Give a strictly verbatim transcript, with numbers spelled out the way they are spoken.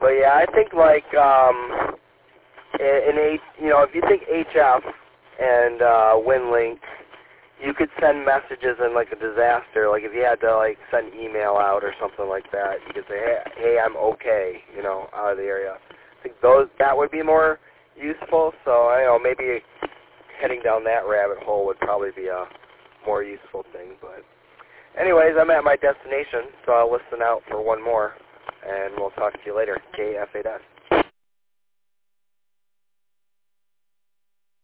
But yeah, I think like um, in, in H, you know, if you think H F and uh, WinLink, you could send messages in like a disaster. Like if you had to like send email out or something like that, you could say, hey, hey, I'm okay, you know, out of the area. I think those that would be more useful. So I don't know, maybe heading down that rabbit hole would probably be a more useful thing. But anyways, I'm at my destination, so I'll listen out for one more, and we'll talk to you later. K F eight S.